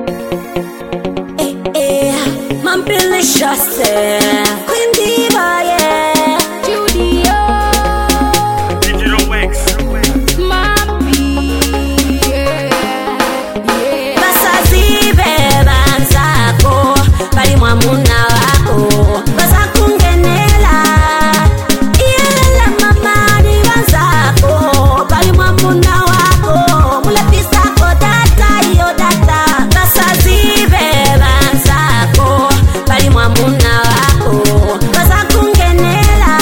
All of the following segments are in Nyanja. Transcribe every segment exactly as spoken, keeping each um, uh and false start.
Eh, eh, Mampilicious, eh. Queen Diva, yeah. Judy, oh, Digital Wax. Mappy, yeah, yeah. Basazibe banzako bali mwamuna wako bazakungenela iyela mamani banzako bali mwamuna wako mulepisako data iyo data basazibe banzako bali mwamuna wako bazakungenela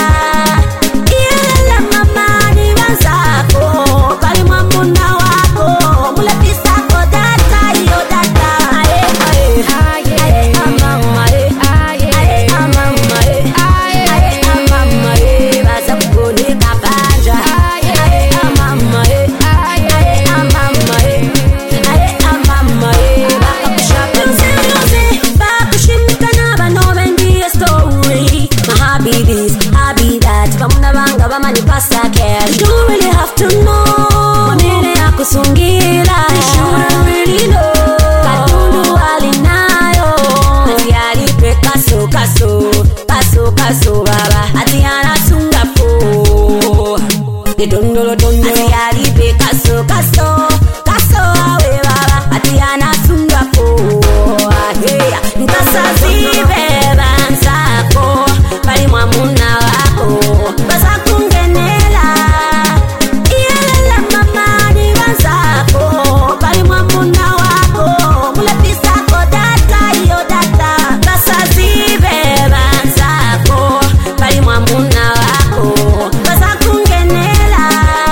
iyela mamani banzako bali mwamuna wako mulepisako data iyo data aye aye Ah, yeah. amama eh Ah, yeah. amama eh Ah, yeah. amama eh bazakunika panja Aye, amama eh ah, yeah. amama eh amama eh bakakushaka mzee bakushimikana bano bendiye story mahabi this habi that bamuna banga bamani pasa care you don't really have to know manene yakusungira you should really know katundu alinayo ati alipe kaso kaso kaso kaso baba ati anasunga po de dondolo dondolo ati alipe kaso kaso kaso awe baba ati anasunga po hey nkasazibe banzako bali mwamuna wako bazakungenela iyela mamani banzako bali mwamuna wako mulepisako data iyo data basazibe banzako bali mwamuna wako bazakungenela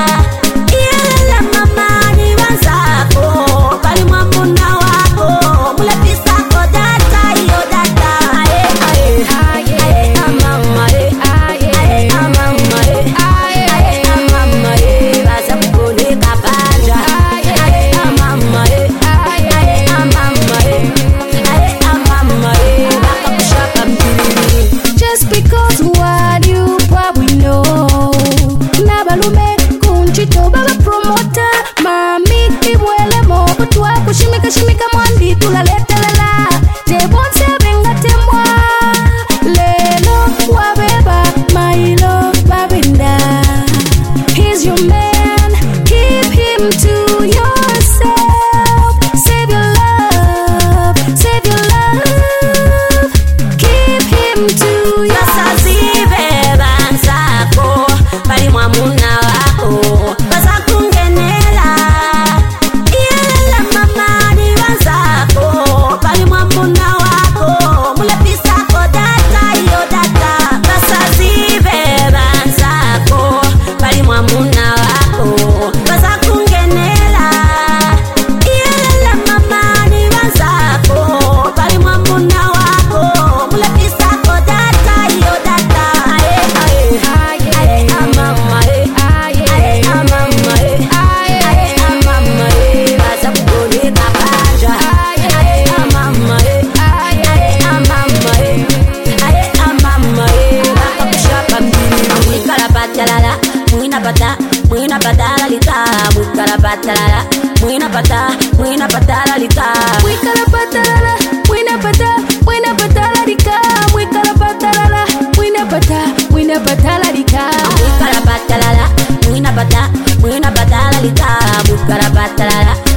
iyela mamani banzako bali mwamuna wako mulepisako data iyo data aye aye Ah, yeah. amama eh Ah, yeah. amama eh Ah, yeah. amama eh bazakunika panja amama eh Ah, yeah. amama eh amama eh bakakushaka mpiriri Just because what you probably know. Nabalume kunchito baba promoter. Mami kibwele mo kutwa kushimika shimika mwandi tulaletelela. Jebonse benga temwa. Lelo wabeba mailo babinda. He's your man. Keep him to yourself. Save your love. Save your love. Keep him to yourself. basazibe banzako bali mwamuna wako bazakungenela iyela mamani banzako bali mwamuna wako mulepisako data iyo data basazibe banzako bali mwamuna wako bazakungenela iyela mamani banzako bali mwamuna wako mulepisako data iyo data aye aye Ah, yeah. amama eh Ah, yeah. amama eh Ah, yeah. amama eh bazakunika panja amama eh Ah, yeah. amama eh amama eh bakakushaka mpiriri mwikala patalala mwina pata mwina patala lika mwikala patalala mwina pata mwina patala lika Mwikala patalala, mwina pata, mwina patala dika. Mwikala patalala, mwina pata, mwina patala dika. mwikala patalala mwina pata mwina patala lika mwikala patalala